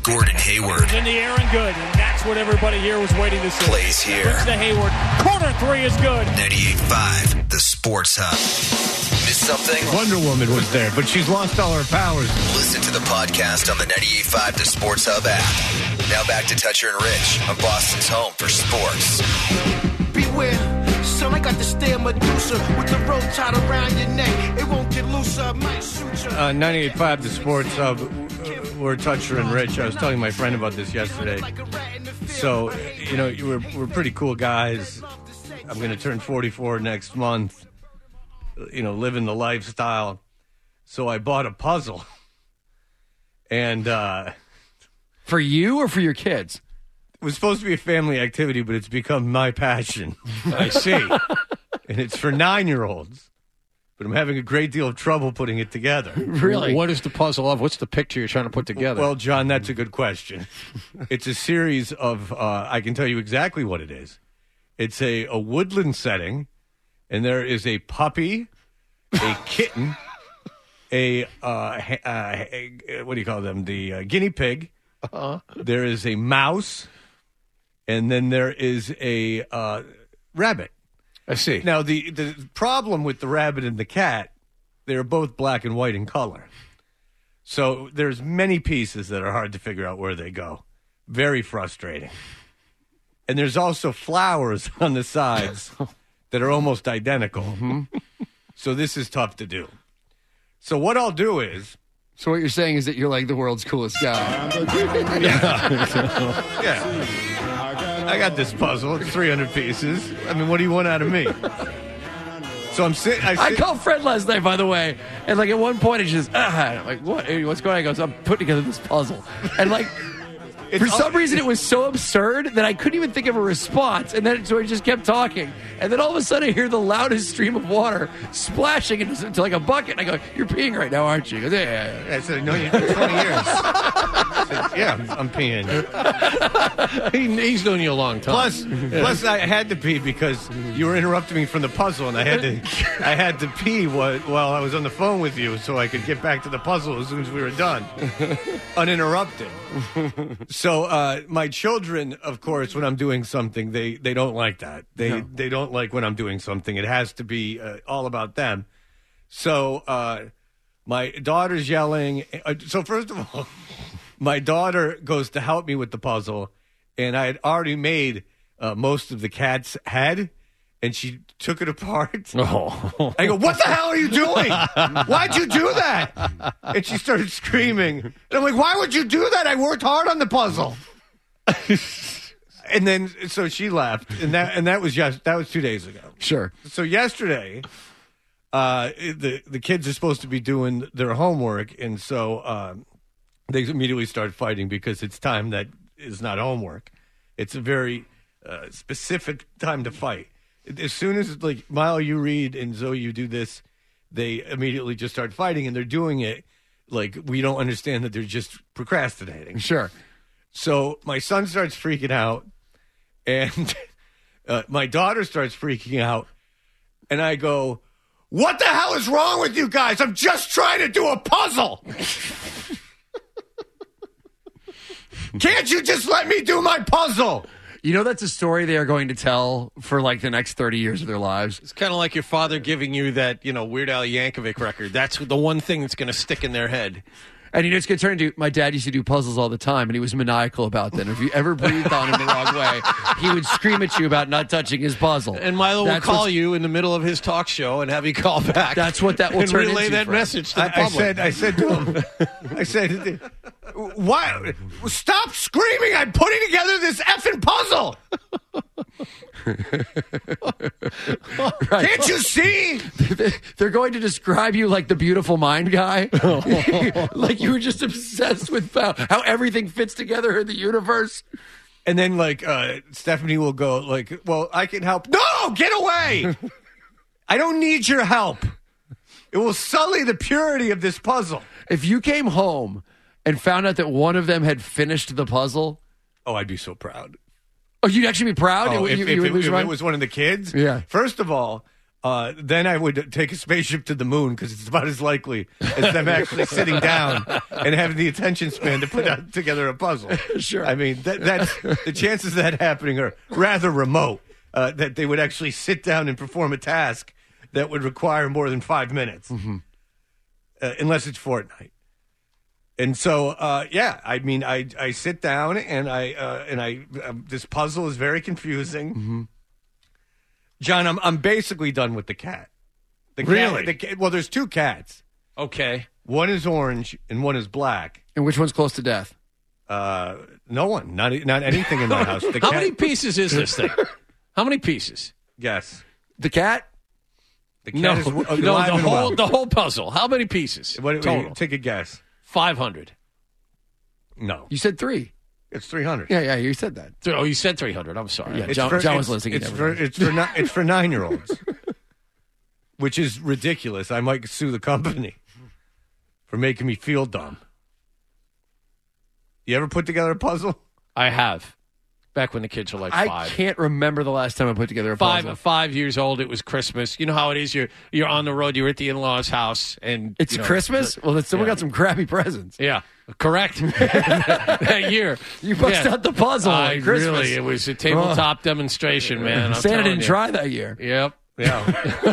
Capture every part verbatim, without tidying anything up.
Gordon Hayward. It's in the air and good, and that's what everybody here was waiting to see. Plays here. It's the Hayward. Corner three is good. ninety-eight point five, the Sports Hub. Miss something? Wonder Woman was there, but she's lost all her powers. Listen to the podcast on the ninety-eight point five The Sports Hub app. Now back to Toucher and Rich on Boston's home for sports. Beware, son, I got to stay Medusa with the rope tied around your neck. It won't get looser, I might shoot you. Uh, ninety-eight point five The Sports Hub. We're Toucher and Rich. I was telling my friend about this yesterday. So, you know, we're, we're pretty cool guys. I'm going to turn forty-four next month. You know, living the lifestyle. So I bought a puzzle. And uh, for you or for your kids? It was supposed to be a family activity, but it's become my passion. I see. And it's for nine-year-olds. But I'm having a great deal of trouble putting it together. Really? What is the puzzle of? What's the picture you're trying to put together? Well, John, that's a good question. It's a series of, uh, I can tell you exactly what it is. It's a, a woodland setting, and there is a puppy, a kitten, a, uh, uh, what do you call them? The uh, guinea pig. Uh-huh. There is a mouse, and then there is a uh, rabbit. I see. Now, the, the problem with the rabbit and the cat, they're both black and white in color. So there's many pieces that are hard to figure out where they go. Very frustrating. And there's also flowers on the sides that are almost identical. Mm-hmm. So this is tough to do. So what I'll do is... So what you're saying is that you're like the world's coolest guy. yeah. yeah. I got this puzzle. It's three hundred pieces. I mean, what do you want out of me? So I'm sitting. I, sit- I called Fred last night, by the way, and like at one point he just, ah, I'm like, what? What's going on? He goes, I'm putting together this puzzle, and like. For some reason, it was so absurd that I couldn't even think of a response. And then so I just kept talking. And then all of a sudden, I hear the loudest stream of water splashing into, into like a bucket. And I go, "You're peeing right now, aren't you?" He goes, yeah, yeah, yeah. I said, "No, you're twenty years." I said, yeah, I'm, I'm peeing. he, he's known you a long time. Plus, yeah. plus, I had to pee because you were interrupting me from the puzzle, and I had to, I had to pee while, while I was on the phone with you, so I could get back to the puzzle as soon as we were done, uninterrupted. So uh, my children, of course, when I'm doing something, they, they don't like that. They no. they don't like when I'm doing something. It has to be uh, all about them. So uh, my daughter's yelling. Uh, so first of all, my daughter goes to help me with the puzzle, and I had already made uh, most of the cat's head, and she took it apart. Oh. I go, "What the hell are you doing? Why'd you do that?" And she started screaming. And I'm like, "Why would you do that? I worked hard on the puzzle." And then, so she left, and that and that was yes, that was two days ago. Sure. So yesterday, uh, the the kids are supposed to be doing their homework, and so um, they immediately start fighting because it's time that is not homework. It's a very uh, specific time to fight. As soon as, like, Mile, you read, and Zoe, you do this, they immediately just start fighting, and they're doing it like we don't understand that they're just procrastinating. Sure. So my son starts freaking out, and uh, my daughter starts freaking out, and I go, "What the hell is wrong with you guys? I'm just trying to do a puzzle. Can't you just let me do my puzzle?" You know, that's a story they are going to tell for like the next thirty years of their lives. It's kind of like your father giving you that, you know, Weird Al Yankovic record. That's the one thing that's going to stick in their head. And you know, it's going to turn into, my dad used to do puzzles all the time, and he was maniacal about them. If you ever breathed on him the wrong way, he would scream at you about not touching his puzzle. And Milo will call you in the middle of his talk show and have you call back. That's what that will and turn relay into. that message to the I, public. I said, I said to him, I said, "Why? Stop screaming! I'm putting together this effing puzzle." Right. Can't you see? They're going to describe you like the beautiful mind guy. Like you were just obsessed with how, how everything fits together in the universe. And then, like, uh, Stephanie will go, like, "Well, I can help." No, get away! I don't need your help. It will sully the purity of this puzzle. If you came home and found out that one of them had finished the puzzle. Oh, I'd be so proud. Oh, you'd actually be proud? Oh, you, if, you, if, you it, if it was one of the kids? Yeah. First of all, Uh, then I would take a spaceship to the moon because it's about as likely as them actually sitting down and having the attention span to put out, together a puzzle. Sure. I mean, that, that's, the chances of that happening are rather remote, uh, that they would actually sit down and perform a task that would require more than five minutes, mm-hmm. uh, unless it's Fortnite. And so, uh, yeah, I mean, I I sit down and I uh, and I uh, this puzzle is very confusing. Mm-hmm. John, I'm I'm basically done with the cat. The cat Really? the cat, well, there's two cats. Okay. One is orange and one is black. And which one's close to death? Uh, no one, not not anything in my house. The How cat, many pieces is this thing? How many pieces? Yes, The cat? the cat No, is no, uh, the alive and whole well. the whole puzzle. How many pieces What, total? take a guess. Five hundred. No, You said three. it's three hundred. Yeah, yeah, you said that. Oh, you said three hundred. I'm sorry. Yeah. It's John- for, John was it's- listening, he It's never for, it's for ni- it's for nine year olds, which is ridiculous. I might sue the company for making me feel dumb. You ever put together a puzzle? I have. Back when the kids were like I five. can't remember the last time I put together a puzzle. Five, five years old. It was Christmas. You know how it is. You're you're on the road. You're at the in-laws' house, and It's you know, Christmas? Well, then someone yeah. got some crappy presents. Yeah, correct. That year, You bust yeah. out the puzzle I at Christmas. really, it was a tabletop demonstration, man. I'm Santa telling didn't you. try that year. Yep. Yeah.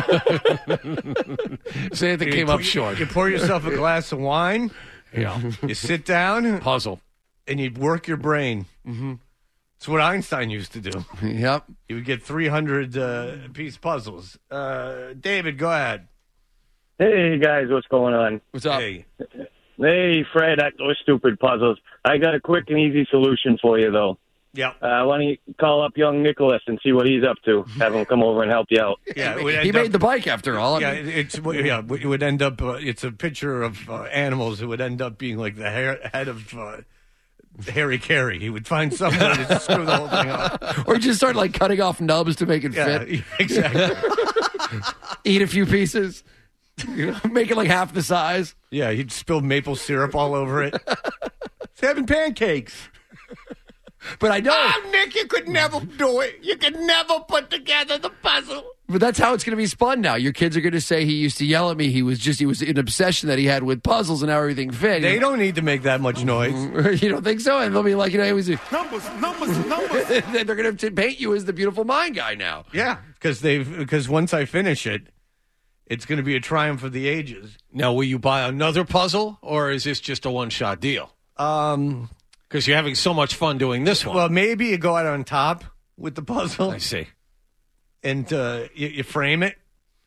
Santa You came pour- up short. You pour yourself a glass of wine. Yeah. You sit down Puzzle. and you work your brain. Mm-hmm. It's what Einstein used to do. Yep. He would get three hundred uh, piece puzzles. Uh, David, go ahead. Hey guys, what's going on? What's up? Hey. Hey Fred, I, those stupid puzzles. I got a quick and easy solution for you though. Yeah. Uh, why don't you call up young Nicholas and see what he's up to? Have him come over and help you out. Yeah. It would He end made up- the bike after all. I Yeah, mean, it's yeah. It would end up. Uh, it's a picture of uh, animals. It would end up being like the hair, head of uh, Harry Carey. He would find some way to screw the whole thing up. or just start like cutting off nubs to make it Yeah, fit. exactly. Eat a few pieces. You know, make it like half the size. Yeah, he'd spill maple syrup all over it. He's having pancakes. But I know. Oh, Nick, you could never do it. You could never put together the puzzle. But that's how it's going to be spun now. Your kids are going to say he used to yell at me. He was just, he was an obsession that he had with puzzles and how everything fit. They don't need to make that much noise. You don't think so? And they'll be like, you know, he was a, Numbers, numbers, numbers. they're going to paint you as the beautiful mind guy now. Yeah, because they've because once I finish it, it's going to be a triumph of the ages. Now, will you buy another puzzle, or is this just a one-shot deal? Um, Because you're having so much fun doing this one. well, maybe you go out on top with the puzzle. I see. and uh, you, you frame it.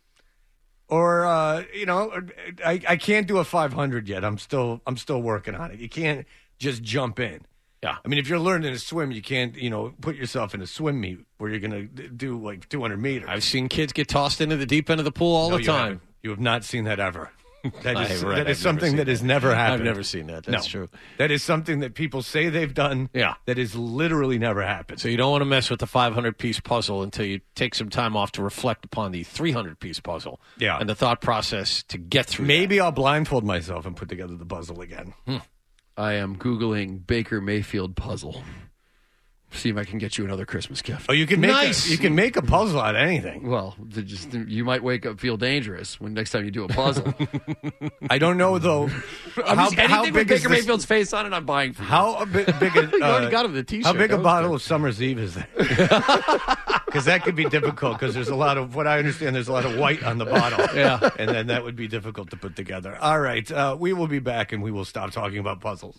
Or uh, you know, I, I can't do a five hundred yet. I'm still I'm still working on it. You can't just jump in. Yeah. I mean, if you're learning to swim, you can't you know put yourself in a swim meet where you're going to do like two hundred meters. I've seen kids get tossed into the deep end of the pool all No, the you time. haven't. You have not seen that ever. That I is, have read. that I've is something never that seen has that. never happened. I've never seen that. That's No. true. That is something that people say they've done. Yeah. That is literally never happened. So you don't want to mess with the five hundred piece puzzle until you take some time off to reflect upon the three hundred piece puzzle. Yeah. And the thought process to get through Maybe I'll blindfold myself and put together the puzzle again. I am Googling Baker Mayfield puzzle. See if I can get you another Christmas gift. Oh, you can make Nice. a, you can make a puzzle out of anything. Well, they just you might wake up feel dangerous when next time you do a puzzle. I don't know though. I'm how, just, anything how with big is Baker this- Mayfield's face on it, I'm buying for you. How a bit, big? A, You already uh, got him the T-shirt. How big That a was bottle good. of Summer's Eve is that? Because that could be difficult. Because there's a lot of what I understand. There's a lot of white on the bottle. Yeah. and then that would be difficult to put together. All right, uh, we will be back, and we will stop talking about puzzles.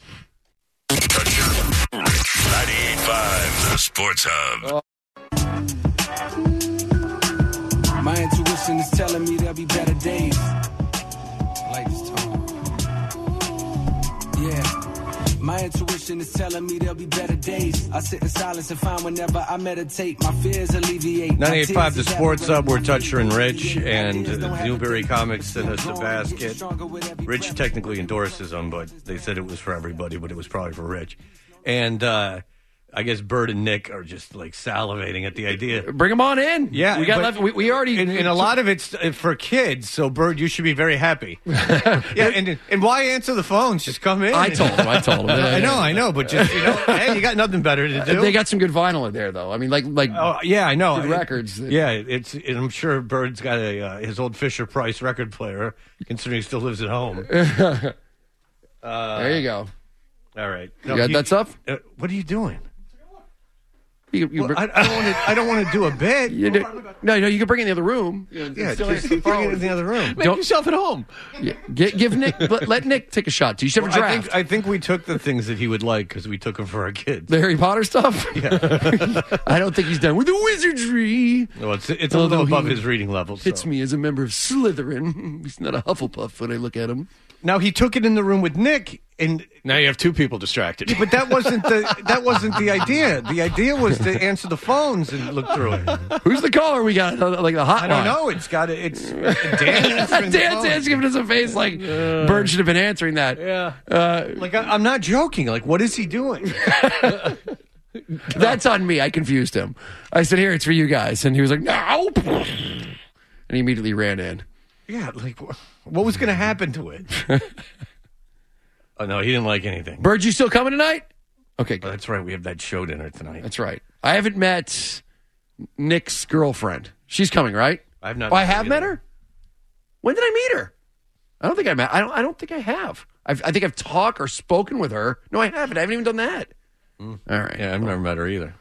ninety-eight point five, the Sports Hub. My intuition is telling me there'll be better days. I like this tone. Yeah. My intuition is telling me there'll be better days. I sit in silence and find whenever I meditate, my fears alleviate. ninety-eight point five, the Sports Hub. We're Toucher and Rich, and uh, Newberry Comics sent us a basket. Rich technically endorses them, but they said it was for everybody, but it was probably for Rich. And uh, I guess Bird and Nick are just like salivating at the idea. Bring them on in. Yeah, we got but- left. We, we already And, and a lot of it's uh, for kids. So Bird, you should be very happy. yeah, and and why answer the phones? Just come in. I told him. I told him. I know, I know, but just you know, hey, you got nothing better to do. They got some good vinyl in there, though. I mean, like like Oh yeah, I know. good records. Yeah, it's. And I'm sure Bird's got a uh, his old Fisher Price record player, considering he still lives at home. uh, there you go. All right, You got that stuff? Uh, what are you doing? You, you Well, br- I, I don't want to. I don't want to do a bit. you do- no, no, you can bring it in the other room. yeah, Still just answer the bring it phone. in the other room. Make Don't- yourself at home. Yeah, Get, give Nick, let, let Nick take a shot. You should have a I draft. think I think we took the things that he would like because we took them for our kids. the Harry Potter stuff. I don't think he's done with the wizardry. Well, it's it's a Although little above he his reading level. Hits so. me as a member of Slytherin. He's not a Hufflepuff when I look at him. Now he took it in the room with Nick, and Now you have two people distracted. but that wasn't the that wasn't the idea. The idea was to answer the phones and look through it. Who's the caller we got? uh, Like the hotline. I don't know. It's got to, it's Dan answering the Dan's phone. Dan's giving us a face like Bird should have been answering that. Yeah. Uh, Like I, I'm not joking. Like what is he doing? that's on me. I confused him. I said, "Here, it's for you guys," and he was like, "No," and he immediately ran in. Yeah, like wh- what was going to happen to it? Oh no, he didn't like anything. Bird, you still coming tonight? Okay, Oh, good. that's right. We have that show dinner tonight. That's right. I haven't met Nick's girlfriend. She's coming, right? I've not Oh, I met her have met either. her. When did I meet her? I don't think I met. I don't. I don't think I have. I've, I think I've talked or spoken with her. No, I haven't. I haven't even done that. All right. Yeah, I've never met her either.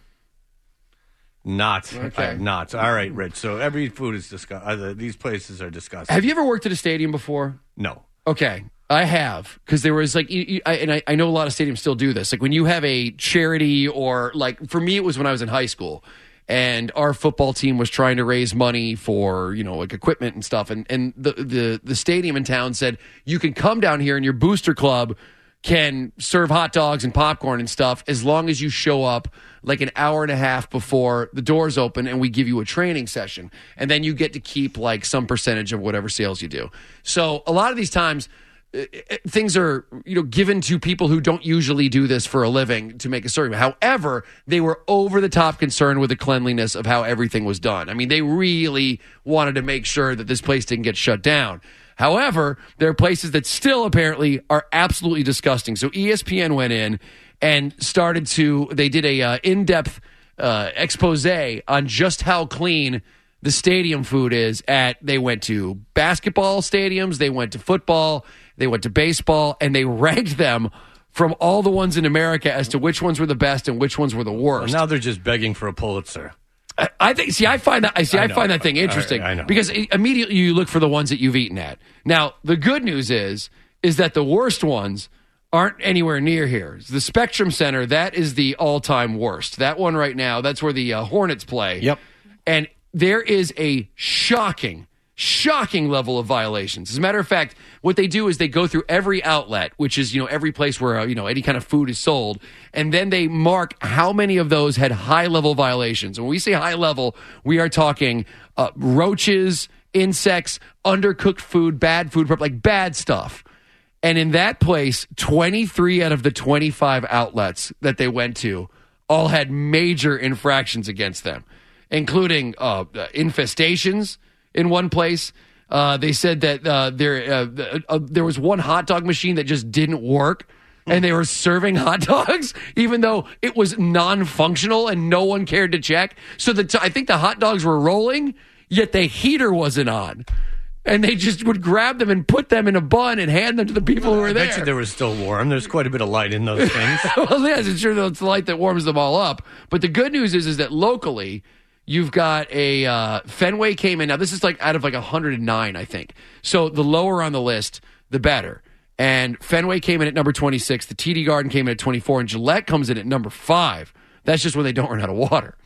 Not. Okay. I have not. All right, Rich. So every food is disgusting. These places are disgusting. Have you ever worked at a stadium before? No. Okay, I have, because there was like, you, you, I, and I, I know a lot of stadiums still do this. Like when you have a charity, or like for me, it was when I was in high school, and our football team was trying to raise money for, you know, like equipment and stuff, and and the the the stadium in town said you can come down here and your booster club can serve hot dogs and popcorn and stuff as long as you show up like an hour and a half before the doors open, and we give you a training session, and then you get to keep like some percentage of whatever sales you do. So a lot of these times uh, things are, you know, given to people who don't usually do this for a living to make a serving. However, they were over the top concerned with the cleanliness of how everything was done. I mean, they really wanted to make sure that this place didn't get shut down. However, there are places that still apparently are absolutely disgusting. So E S P N went in and started to, they did a uh, in-depth uh, expose on just how clean the stadium food is at, they went to basketball stadiums, they went to football, they went to baseball, and they ranked them from all the ones in America as to which ones were the best and which ones were the worst. Well, now they're just begging for a Pulitzer. I- I think. See, I find that. I see. I, I know. find that thing interesting I- I know. because i- immediately you look for the ones that you've eaten at. Now, the good news is, is that the worst ones aren't anywhere near here. The Spectrum Center, that is the all-time worst. That one right now, that's where the uh, Hornets play. Yep. And there is a shocking, shocking level of violations. As a matter of fact, what they do is they go through every outlet, which is, you know, every place where, uh, you know, any kind of food is sold, and then they mark how many of those had high-level violations. And when we say high level, we are talking uh, roaches, insects, undercooked food, bad food prep, like bad stuff. And in that place, twenty-three out of the twenty-five outlets that they went to all had major infractions against them, including uh, infestations in one place. Uh, they said that uh, there uh, uh, there was one hot dog machine that just didn't work, and they were serving hot dogs even though it was non-functional and no one cared to check. So the t- I think the hot dogs were rolling, yet the heater wasn't on. And they just would grab them and put them in a bun and hand them to the people who were I there. bet you there was still warm. There's quite a bit of light in those things. Well, yes, it's sure that it's the light that warms them all up. But the good news is, is that locally, you've got a uh, Fenway came in. Now, this is like out of like one hundred nine, I think. So the lower on the list, the better. And Fenway came in at number twenty-six. The T D Garden came in at twenty-four. And Gillette comes in at number five. That's just when they don't run out of water.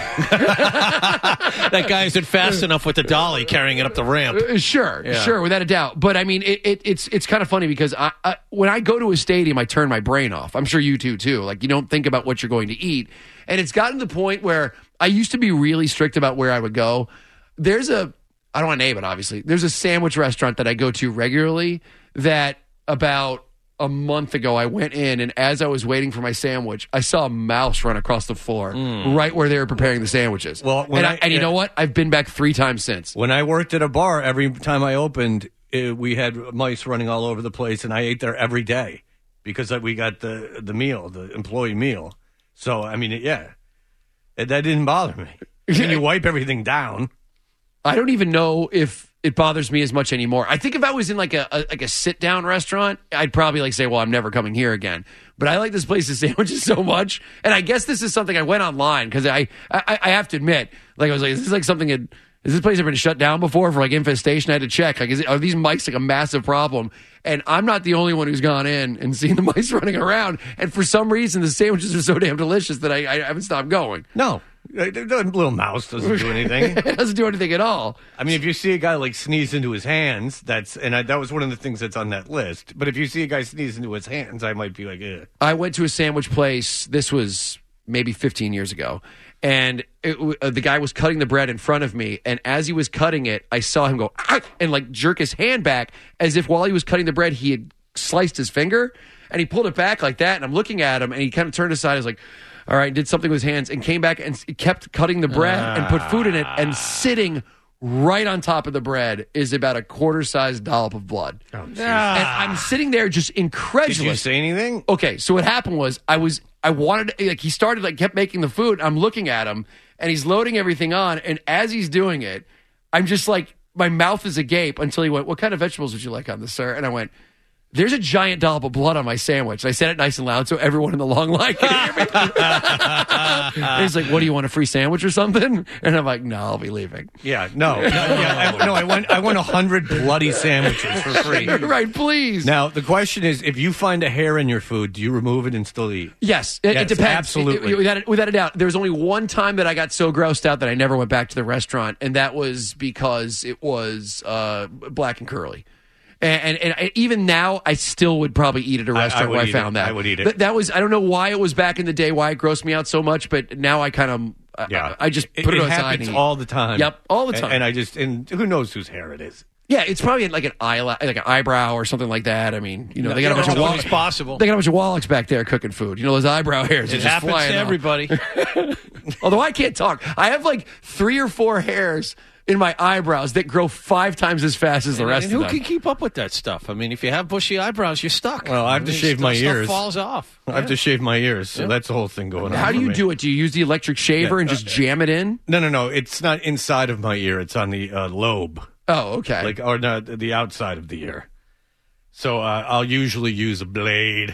That guy isn't fast enough with the dolly carrying it up the ramp. Uh, Sure, Yeah. sure, without a doubt. But I mean, it, it, it's it's kind of funny because I, I when I go to a stadium, I turn my brain off. I'm sure you do too. Like you don't think about what you're going to eat, and it's gotten to the point where I used to be really strict about where I would go. There's a I don't want to name it, obviously. There's a sandwich restaurant that I go to regularly that about a month ago, I went in, and as I was waiting for my sandwich, I saw a mouse run across the floor Mm. right where they were preparing the sandwiches. Well, when and, I- I, and you yeah. know what? I've been back three times since. When I worked at a bar, every time I opened, it, we had mice running all over the place, and I ate there every day because we got the the meal, the employee meal. So, I mean, yeah, it, that didn't bother me. When you wipe everything down. I don't even know if it bothers me as much anymore. I think if I was in like a, a like a sit down restaurant, I'd probably like say, "Well, I'm never coming here again." But I like this place's sandwiches so much, and I guess this is something I went online because I, I I have to admit, like I was like, "Is this like something that has this place ever been shut down before for like infestation?" I had to check. Like, is it, are these mice like a massive problem? And I'm not the only one who's gone in and seen the mice running around. And for some reason, the sandwiches are so damn delicious that I, I haven't stopped going. No. The little mouse doesn't do anything. It doesn't do anything at all. I mean, if you see a guy like sneeze into his hands, that's and I, that was one of the things that's on that list. But if you see a guy sneeze into his hands, I might be like, eh. I went to a sandwich place. This was maybe fifteen years ago, and it, uh, the guy was cutting the bread in front of me. And as he was cutting it, I saw him go ah, and like jerk his hand back as if while he was cutting the bread, he had sliced his finger, and he pulled it back like that. And I'm looking at him, and he kind of turned aside. I was like, all right, did something with his hands and came back and kept cutting the bread ah. and put food in it, and sitting right on top of the bread is about a quarter-sized dollop of blood. Oh, and I'm sitting there just incredulous. Did you say anything? Okay, so what happened was I was I wanted like he started like kept making the food. I'm looking at him and he's loading everything on, and as he's doing it, I'm just like my mouth is agape until he went, "What kind of vegetables would you like on this, sir?" And I went, "There's a giant dollop of blood on my sandwich." And I said it nice and loud so everyone in the long line could hear me. And he's like, "What do you want, a free sandwich or something?" And I'm like, "No, I'll be leaving." Yeah, no, no, yeah, I, no. I went, I went a hundred bloody sandwiches for free. Right, please. Now the question is, if you find a hair in your food, do you remove it and still eat? Yes, it, yes it depends. Absolutely, it, it, without, without a doubt. There was only one time that I got so grossed out that I never went back to the restaurant, and that was because it was uh, black and curly. And, and, and even now, I still would probably eat at a restaurant I, I where I found it. that. I would eat it. Th- that was I don't know why it was back in the day, why it grossed me out so much, but now I kind of yeah. I, I just put it, it aside. It happens and all the time. Yep, all the time. And, and I just and who knows whose hair it is? Yeah, it's probably like an eyelash, like an eyebrow or something like that. I mean, you know, no, they got a bunch of wallocks. Possible. They got a bunch of wallocks back there cooking food. You know, those eyebrow hairs. It are just happens flying to off. everybody. Although I can't talk, I have like three or four hairs in my eyebrows that grow five times as fast as the rest and of who them. can keep up with that stuff? I mean, if you have bushy eyebrows, you're stuck. Well, I have I to mean, shave my stuff ears. Falls off. I have yeah. to shave my ears, so yeah. that's the whole thing going on. How do you me. do it? Do you use the electric shaver yeah. and just jam it in? No, no, no. It's not inside of my ear. It's on the uh, lobe. Oh, okay. Like or no, the outside of the ear. So uh, I'll usually use a blade.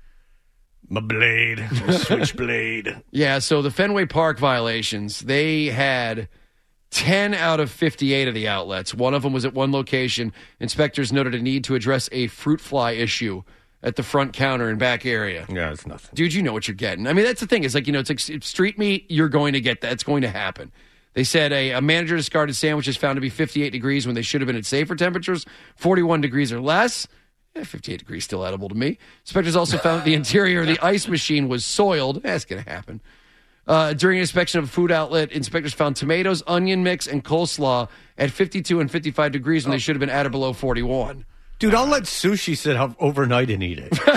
My blade, a switchblade. Yeah, so the Fenway Park violations, they had ten out of fifty-eight of the outlets. One of them was at one location. Inspectors noted a need to address a fruit fly issue at the front counter and back area. Yeah, it's nothing. Dude, you know what you're getting. I mean, that's the thing. It's like, you know, it's like it's street meat. You're going to get that. It's going to happen. They said a, a manager discarded sandwiches found to be fifty-eight degrees when they should have been at safer temperatures, forty-one degrees or less. Eh, fifty-eight degrees still edible to me. Inspectors also found that the interior of the ice machine was soiled. That's going to happen. Uh, during an inspection of a food outlet, inspectors found tomatoes, onion mix, and coleslaw at fifty-two and fifty-five degrees when oh. they should have been at or below forty-one. Dude, I'll let sushi sit up overnight and eat it.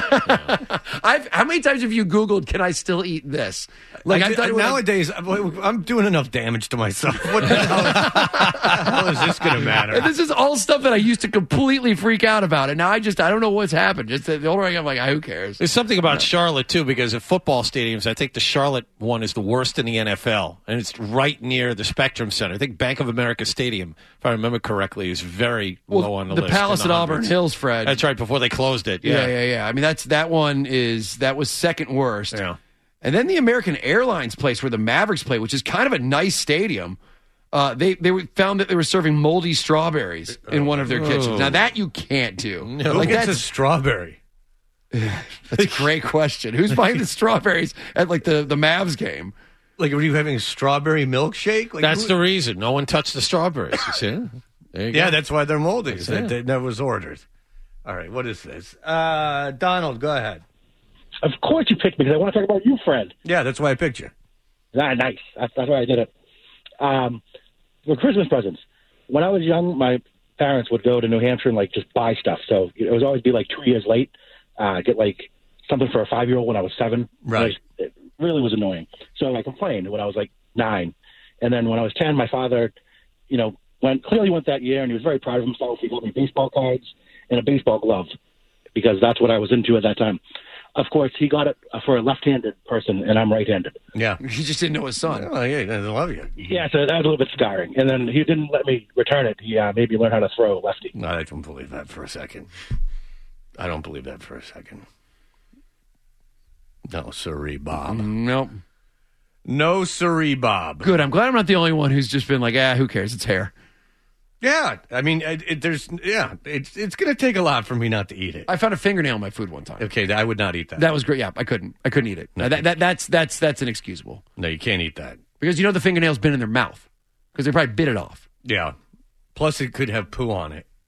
I've, how many times have you Googled, can I still eat this? Like I, I've done Nowadays, I'm, I'm doing enough damage to myself. What the hell, how is this going to matter? And this is all stuff that I used to completely freak out about. And now I just, I don't know what's happened. Just the older I get, I'm like, who cares? There's something about Charlotte, too, because at football stadiums, I think the Charlotte one is the worst in the N F L. And it's right near the Spectrum Center. I think Bank of America Stadium, if I remember correctly, is very well, low on the, the list. The Palace at Auburn Hills, Fred. That's right, before they closed it. Yeah. yeah, yeah, yeah. I mean, that's that one is, that was second worst. Yeah. And then the American Airlines place where the Mavericks play, which is kind of a nice stadium, uh, they they found that they were serving moldy strawberries in one of their kitchens. Now, that you can't do. No. Like, Who gets that's a strawberry? That's a great question. Who's buying the strawberries at, like, the, the Mavs game? Like, are you having a strawberry milkshake? Like, that's who... the reason. No one touched the strawberries, you see? There you yeah, go. that's why they're moldy. That, that never was ordered. All right, what is this? Uh, Donald, go ahead. Of course you picked me because I want to talk about you, Fred. Yeah, that's why I picked you. Ah, nice. That's, that's why I did it. Um, for Christmas presents, when I was young, my parents would go to New Hampshire and like just buy stuff. So it would always be like two years late. uh, get like something for a five-year-old when I was seven. Right. It, was, it really was annoying. So I complained when I was like nine. And then when I was ten, my father, you know, went clearly went that year, and he was very proud of himself. He got me baseball cards and a baseball glove because that's what I was into at that time. Of course, he got it for a left-handed person, and I'm right-handed. Yeah. He just didn't know his son. Oh, yeah, I love you. Yeah, so that was a little bit scarring. And then he didn't let me return it. He uh, made me learn how to throw lefty. No, I don't believe that for a second. I don't believe that for a second. No, sirree, Bob. Nope. No, sirree, Bob. Good. I'm glad I'm not the only one who's just been like, ah, who cares? It's hair. Yeah, I mean, it, it, there's, yeah, it's it's going to take a lot for me not to eat it. I found a fingernail in my food one time. Okay, I would not eat that. That was great. Yeah, I couldn't. I couldn't eat it. No, that, that that's that's that's inexcusable. No, you can't eat that because you know the fingernail's been in their mouth because they probably bit it off. Yeah. Plus, it could have poo on it.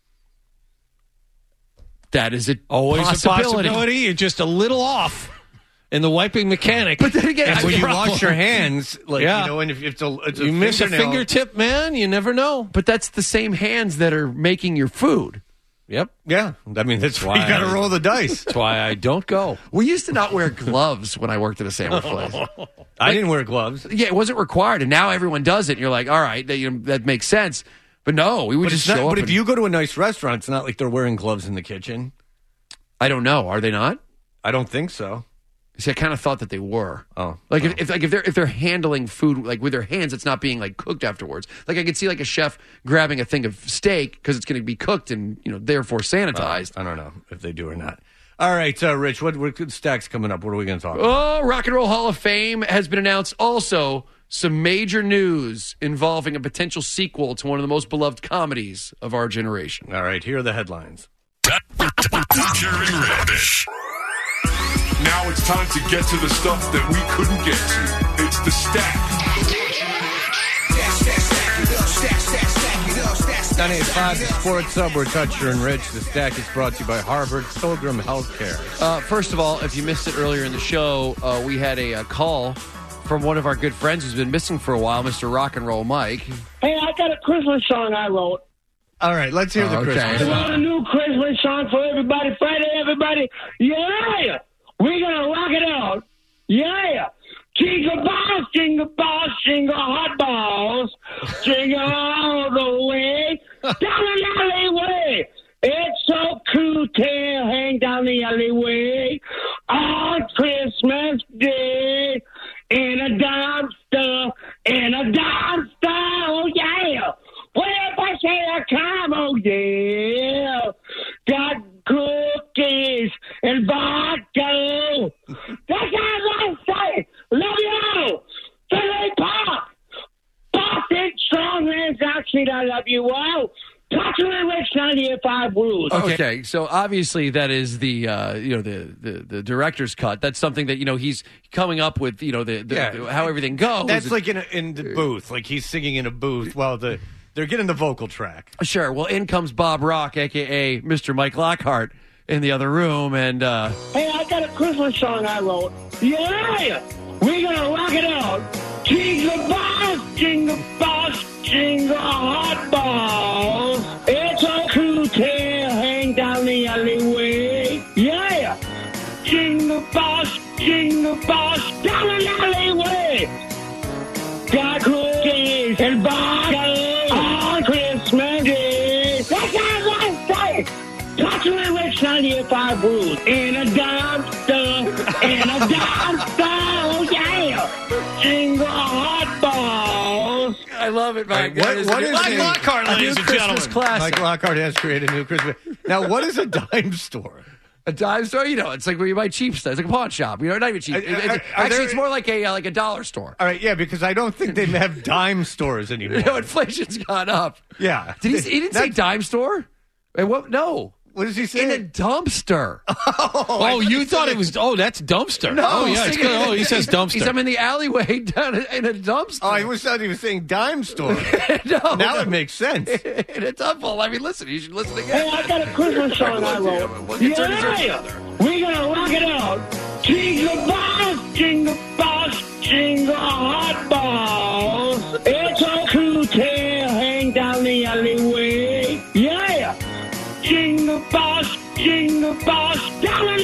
That is it. Always possibility. a possibility. You're just a little off in the wiping mechanic. But then again, and when you problem. wash your hands, like Yeah. you know, and if it's a, it's a you miss a fingernail- fingertip, man, you never know. But that's the same hands that are making your food. Yep. Yeah, I mean that's why Why you got to I- roll the dice. That's why I don't go. We used to not wear gloves when I worked at a sandwich place. I didn't wear gloves. Yeah, it wasn't required, and now everyone does it. And you're like, all right, that, you know, that makes sense. But no, we would But, just it's show not, up. but if and- you go to a nice restaurant, it's not like they're wearing gloves in the kitchen. I don't know. Are they not? I don't think so. See, I kind of thought that they were. Oh, like oh. if, if like if they're if they're handling food like with their hands, it's not being like cooked afterwards. Like I could see like a chef grabbing a thing of steak because it's going to be cooked and you know therefore sanitized. Uh, I don't know if they do or not. All right, uh, Rich, what, what good stacks coming up? What are we going to talk about? Oh, Rock and Roll Hall of Fame has been announced. Also, some major news involving a potential sequel to one of the most beloved comedies of our generation. All right, here are the headlines. Toucher and Rich. Now it's time to get to the stuff that we couldn't get to. It's the stack. ninety-eight point five, the Sports Hub, we're Toucher and Rich. The stack is brought to you by Harvard Pilgrim Healthcare. Uh, first of all, if you missed it earlier in the show, uh, we had a, a call from one of our good friends who's been missing for a while, Mister Rock and Roll Mike. Hey, I got a Christmas song I wrote. All right, let's hear the Okay. Christmas I wrote a song. new Christmas song for everybody. Friday, everybody. Yeah! We're going to rock it out. Yeah! Jingle balls, jingle balls, jingle hot balls. Jingle all the way down the alleyway. It's so cool to hang down the alleyway on Christmas Day in a dumpster, in a dumpster. Oh, yeah! What if I say I come? Oh, yeah. Got cookies and vodka. That's all I say. Love you. Philly Pop. Boston Strongman's Oxide. I love you all. Toucher and Rich ninety-eight point five rules. Okay. so obviously that is the uh, you know the, the the director's cut. That's something that you know he's coming up with. You know the, the, Yeah. the how everything goes. That's like in, a, in the booth, like he's singing in a booth while the they're getting the vocal track. Sure. Well, in comes Bob Rock, a k a. Mister Mike Lockhart, in the other room, and uh, Hey, I got a Christmas song I wrote. Yeah! We're going to rock it out. Jingle balls, jingle balls, jingle hot balls. It's a cool tail hang down the alleyway. Yeah! Jingle balls, jingle balls, down the alleyway. Got cookies and vodka on Christmas Day. That's all I say. Toucher and Rich ninety-eight point five rules. In a dumpster, in a dumpster, oh yeah. Jingle hot balls. I love it, Mike. What- That is what a- is Mike the- Lockhart, a a new new Christmas gentleman. classic. Mike Lockhart has created a new Christmas. Now, what is a dime store? A dime store, you know, it's like where you buy cheap stuff. It's like a pawn shop, you know, not even cheap. Are- It- it's- are- are actually, there- it's more like a uh, like a dollar store. All right, yeah, because I don't think they have dime stores anymore. You know, inflation's gone up. Yeah. Did he? He didn't say That's- dime store. And what? No. What does he say? In a dumpster. Oh, you thought it was. Oh, that's dumpster. No, oh, yeah. It's good. Oh, he says dumpster. He's, I'm in the alleyway down in a dumpster. Oh, I was thought he was saying dime store. no, now no. it makes sense. in a tumble. I mean, listen, you should listen Hey, again. I got a Christmas song I wrote. We'll get turn to each Yeah! other. We're going to rock it out. Jingle balls, jingle balls, jingle hot balls. It's a cool tail hang down the alleyway. Yeah! Jingle balls, jingle balls, down the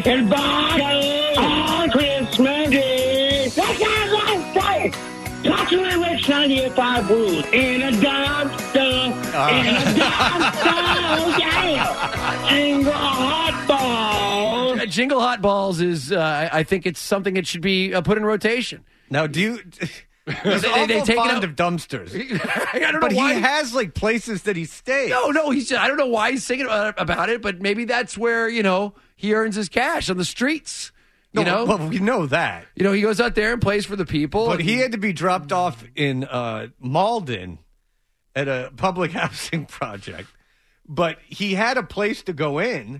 in bottles on Christmas Day. That's not right. Touching and Rich ninety-eight point five Blues in a dumpster, in a dumpster, yeah. Jingle hot balls. Uh, Jingle hot balls is, uh, I I think it's something that should be uh, put in rotation. Now, do you? they, He's they, they awful take it fond out- of dumpsters. I don't know but why he has like places that he stays. No, no, he's just, I don't know why he's singing about about it, but maybe that's where, you know, he earns his cash on the streets. You No, know, well, we know that. You know, he goes out there and plays for the people. But and- he had to be dropped off in uh, Malden at a public housing project. But he had a place to go in.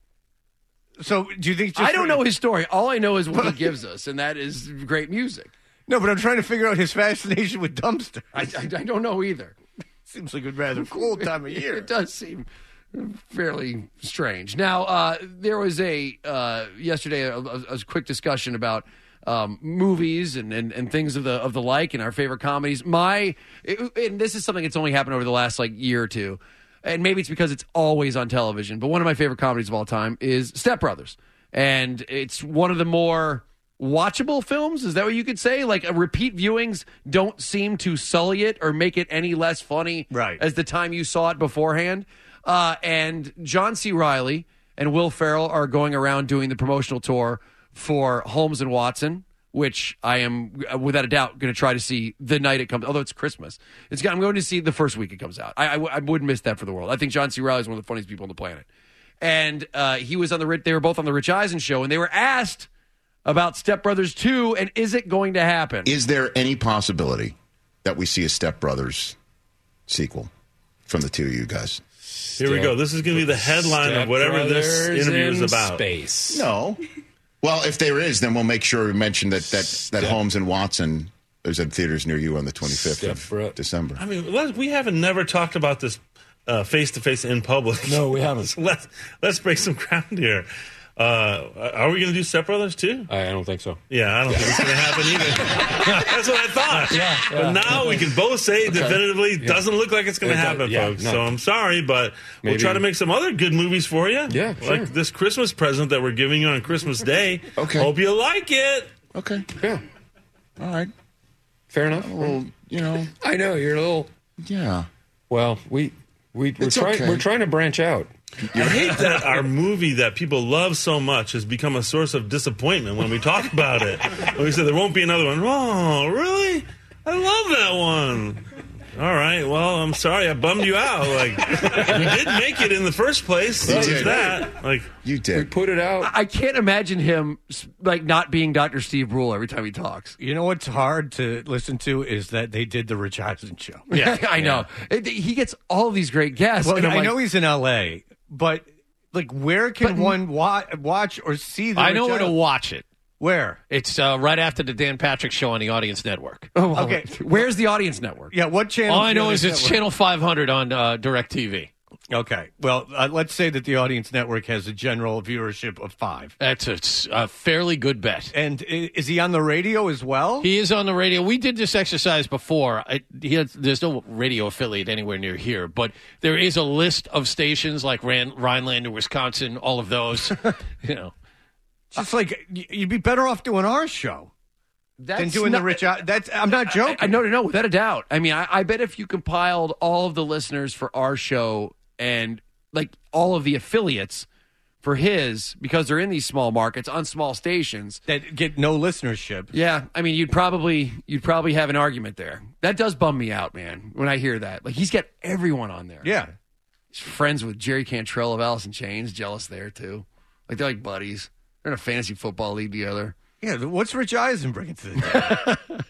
So do you think? Just I don't know his story. All I know is what he gives us, and that is great music. No, but I'm trying to figure out his fascination with dumpsters. I, I, I don't know either. Seems like a rather cool time of year. It does seem fairly strange. Now, uh, there was a uh, yesterday a, a, a quick discussion about um, movies and, and, and things of the of the like and our favorite comedies. My it, and this is something that's only happened over the last like year or two, and maybe it's because it's always on television. But one of my favorite comedies of all time is Step Brothers, and it's one of the more watchable films. Is that what you could say? Like uh, repeat viewings don't seem to sully it or make it any less funny right. as the time you saw it beforehand. Uh, and John C. Reilly and Will Ferrell are going around doing the promotional tour for Holmes and Watson, which I am, uh, without a doubt, going to try to see the night it comes. Although it's Christmas, it's I'm going to see the first week it comes out. I, I, I wouldn't miss that for the world. I think John C. Reilly is one of the funniest people on the planet. And uh, he was on the they were both on the Rich Eisen show, and they were asked about Step Brothers two, and is it going to happen? Is there any possibility that we see a Step Brothers sequel from the two of you guys? Here we go. This is going to be the headline of whatever this interview is about. Space. No. Well, if there is, then we'll make sure we mention that that, that Holmes and Watson is in theaters near you on the twenty-fifth of December. I mean, let, we haven't never talked about this uh, face-to-face in public. No, we haven't. So let's, let's break some ground here. Uh, are we going to do Step Brothers too? I don't think so. Yeah, I don't think it's going to happen either. That's what I thought. Yeah, yeah. But now we can both say Okay. definitively Yeah. doesn't look like it's going It to does- happen, yeah, folks. no. So I'm sorry, but we'll Maybe- try to make some other good movies for you. Yeah, like sure. this Christmas present that we're giving you on Christmas Day. Okay. Hope you like it. Okay. Yeah. All right. Fair enough. Well, you know. I know you're a little. Yeah. Well, we we we're It's trying okay. we're trying to branch out. I hate that our movie that people love so much has become a source of disappointment when we talk about it. When we say there won't be another one. Oh, really? I love that one. All right. Well, I'm sorry I bummed you out. Like, we did make it in the first place. You So did. there's that. Like, You We did. put it out. I can't imagine him like not being Doctor Steve Brule every time he talks. You know what's hard to listen to is that they did the Rich Eisen show. Yeah, I know. It- he gets all these great guests. Well, and I'm I like, know he's in L A, but like, where can But- one wa- watch or see the? I Rich know where to Eisen- watch it. Where? It's uh, right after the Dan Patrick Show on the Audience Network. Oh, well, Okay. Where's the Audience Network? Yeah, what channel? All I know is it's channel five hundred on uh, DirecTV. Okay, well, uh, let's say that the Audience Network has a general viewership of five. That's a, a fairly good bet. And i- is he on the radio as well? He is on the radio. We did this exercise before. I, he has, there's no radio affiliate anywhere near here, but there is a list of stations like Ran, Rhinelander, Wisconsin, all of those. You know, Just like y- you'd be better off doing our show That's than doing not- the Rich. E- That's I'm not joking. I, I, no, no, no, without a doubt. I mean, I, I bet if you compiled all of the listeners for our show and like all of the affiliates for his, because they're in these small markets on small stations that get no listenership. Yeah, I mean, you'd probably you'd probably have an argument there. That does bum me out, man. When I hear that, like he's got everyone on there. Yeah, he's friends with Jerry Cantrell of Alice in Chains. Jealous there too. Like they're like buddies. They're in a fantasy football league together. Yeah, what's Rich Eisen bringing to the table?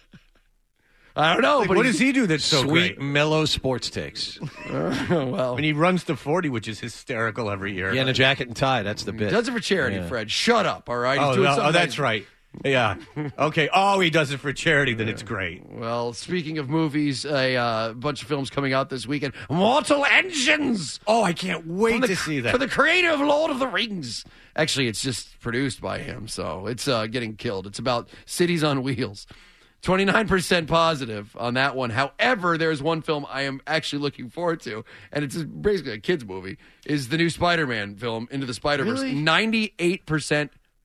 I don't know. Like, but what he- does he do that's so sweet, great? mellow sports takes. Uh, well, And he runs to forty, which is hysterical every year. Yeah, and a jacket and tie. That's the bit. does it for charity, Yeah. Fred. Shut up, all right? He's Oh, doing no, something oh, that's nice. right. Yeah. Okay. Oh, he does it for charity. Then it's great. Well, speaking of movies, a uh, bunch of films coming out this weekend. Mortal Engines. Oh, I can't wait From the- to see that. For the creator of Lord of the Rings. Actually, it's just produced by him, so it's uh, getting killed. It's about cities on wheels. twenty-nine percent positive on that one. However, there's one film I am actually looking forward to, and it's basically a kid's movie, is the new Spider-Man film, Into the Spider-Verse. Really? ninety-eight percent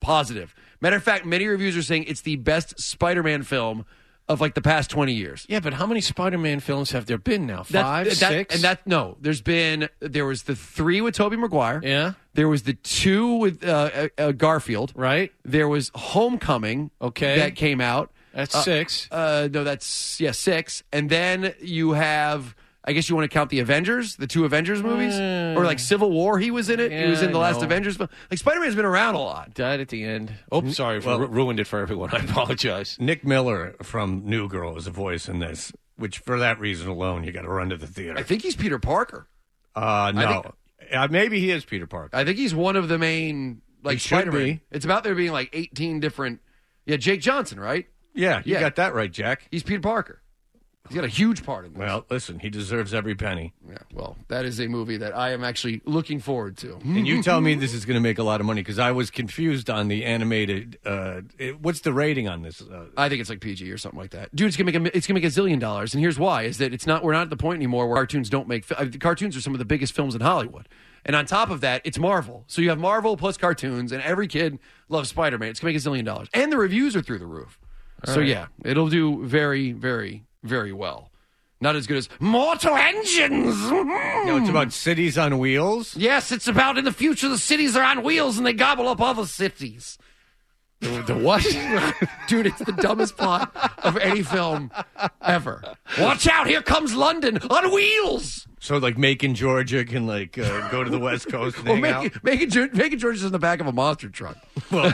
positive. Matter of fact, many reviews are saying it's the best Spider-Man film of like the past twenty years. Yeah, but how many Spider-Man films have there been now? Five, that, that, six? And that no, there's been there was the three with Tobey Maguire. Yeah. There was the two with uh, uh, uh, Garfield. Right. There was Homecoming. Okay. That came out. That's Uh, six. Uh, no, that's yeah six. And then you have. I guess you want to count the Avengers, the two Avengers movies, Uh, or like Civil War. He was in it. he yeah, was in the I last know. Avengers film. Like Spider-Man's been around a lot. Died at the end. Oh, sorry, for, Well- ru- ruined it for everyone. I apologize. Nick Miller from New Girl is a voice in this, which for that reason alone, you got to run to the theater. I think he's Peter Parker. Uh, no. I think- uh, maybe he is Peter Parker. I think he's one of the main like He should Spider-Man. be. It's about there being like eighteen different. Yeah, Jake Johnson, right? Yeah, you Yeah. got that right, Jack. He's Peter Parker. He's got a huge part in this. Well, listen, he deserves every penny. Yeah, well, that is a movie that I am actually looking forward to. And you tell me this is going to make a lot of money because I was confused on the animated. Uh, it, what's the rating on this? Uh, I think it's like P G or something like that. Dude, it's gonna make a, it's gonna make a zillion dollars, and here's why: is that it's not we're not at the point anymore where cartoons don't make fi- uh, cartoons are some of the biggest films in Hollywood, and on top of that, it's Marvel. So you have Marvel plus cartoons, and every kid loves Spider-Man. It's gonna make a zillion dollars, and the reviews are through the roof. All so right. yeah, it'll do very, very, very well. Not as good as Mortal Engines. no, it's about cities on wheels. Yes, it's about in the future the cities are on wheels and they gobble up other cities. The, the what? Dude, it's the dumbest plot of any film ever. Watch out, here comes London on wheels. So, like, Macon, Georgia can, like, uh, go to the West Coast and Well, hang out. Macon, Macon, Geor- Macon, Georgia's in the back of a monster truck. Well,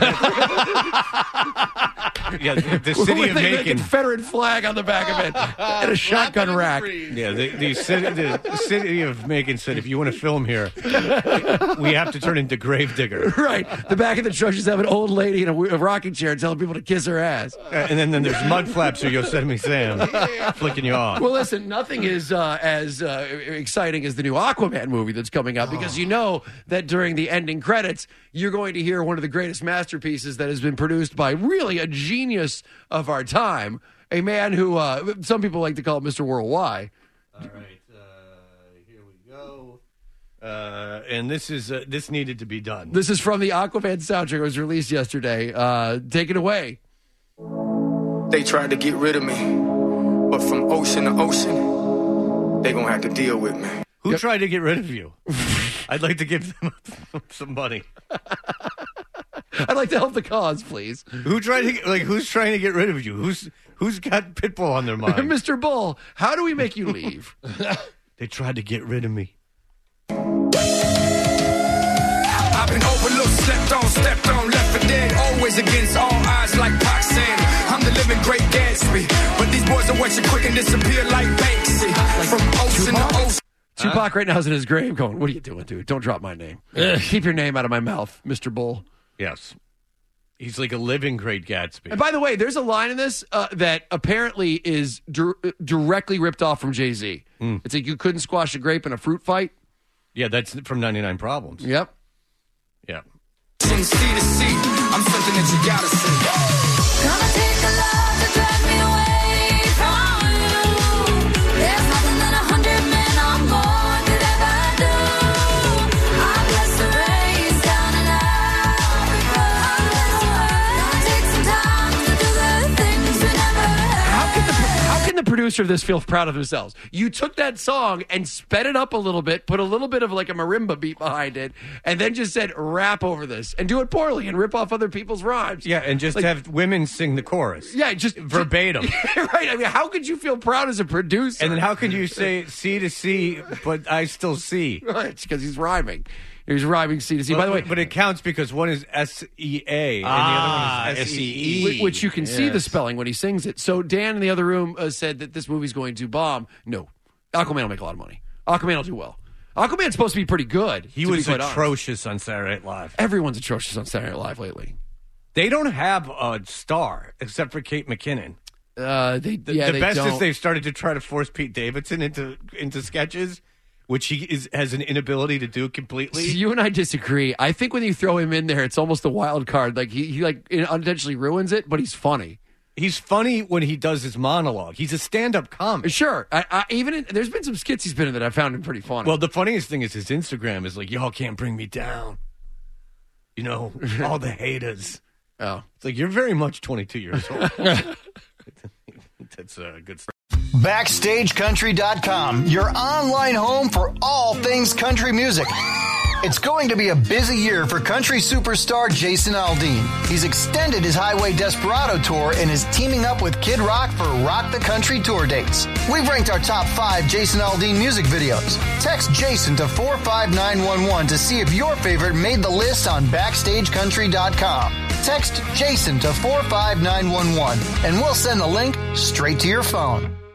yeah, the, the city With of a Macon. Confederate flag on the back of it and a shotgun rack. Yeah, the, the, city, the city of Macon said, if you want to film here, we have to turn into Gravedigger. Right. The back of the truck just have an old lady in a, a rocking chair telling people to kiss her ass. Uh, and then, then there's Mud Flaps or Yosemite Sam flicking you off. Well, listen, nothing is uh, as uh, exciting as the new Aquaman movie that's coming out because you know that during the ending credits, you're going to hear one of the greatest masterpieces that has been produced by really a genius of our time, a man who uh, some people like to call Mister Worldwide. All right, uh, here we go. Uh, and this is uh, this needed to be done. This is from the Aquaman soundtrack. It was released yesterday. Uh, take it away. They tried to get rid of me, but from ocean to ocean, they gonna have to deal with me. Who tried to get rid of you? I'd like to give them some money. I'd like to help the cause, please. Who tried to get, like? Who's trying to get rid of you? Who's who's got Pitbull on their mind? Mister Bull, how do we make you leave? They tried to get rid of me. I've been overlooked, slept on, stepped on, left for dead. Always against all odds, like Pac said. I'm the living great Gatsby, but these boys are watching quick and disappear like Banksy. From ocean to ocean. Tupac right now is in his grave going, what are you doing, dude? Don't drop my name. Keep your name out of my mouth, Mister Bull. Yes. He's like a living great Gatsby. And by the way, there's a line in this uh, that apparently is dir- directly ripped off from Jay-Z. Mm. It's like you couldn't squash a grape in a fruit fight. Yeah, that's from ninety-nine Problems. Yep. Yeah. From sea to sea, I'm something that you gotta see. Gonna take a love to drag me away from you. There's nothing that a hundred men or more could ever do. I bless the race down and Africa. Gonna take some time to do the things we never had. How can the how can the producer of this feel proud of themselves? You took that song and sped it up a little bit, put a little bit of like a marimba beat behind it, and then just said rap over this and do it poorly and rip off other people's rhymes. Yeah, and just Like- have women sing the chorus. Yeah, just verbatim. Right. I mean, how could you feel proud as a producer? And then how can you say C to C, but I still see? Right, because he's rhyming. He's rhyming C to C. By the way, but it counts because one is S E A Ah, and the other one is S E E. Wh- which you can see the Yes. spelling when he sings it. So Dan in the other room uh, said that this movie's going to bomb. No, Aquaman will make a lot of money. Aquaman will do well. Aquaman's supposed to be pretty good. He to be was quite honest. atrocious on Saturday Night Live. Everyone's atrocious on Saturday Night Live lately. They don't have a star except for Kate McKinnon. Uh, they The, yeah, the they best don't. is they've started to try to force Pete Davidson into into sketches, which he is has an inability to do completely. See, you and I disagree. I think when you throw him in there, it's almost a wild card. Like he, he like unintentionally ruins it, but he's funny. He's funny when he does his monologue. He's a stand-up comic. Sure. I, I, even in, there's been some skits he's been in that I found him pretty funny. Well, the funniest thing is his Instagram is like, y'all can't bring me down. You know, all the haters. Oh. It's like, you're very much twenty-two years old. That's uh, good stuff. Backstage Country dot com, your online home for all things country music. It's going to be a busy year for country superstar Jason Aldean. He's extended his Highway Desperado tour and is teaming up with Kid Rock for Rock the Country tour dates. We've ranked our top five Jason Aldean music videos. Text Jason to four five nine one one to see if your favorite made the list on Backstage Country dot com. Text Jason to four five nine one one and we'll send the link straight to your phone.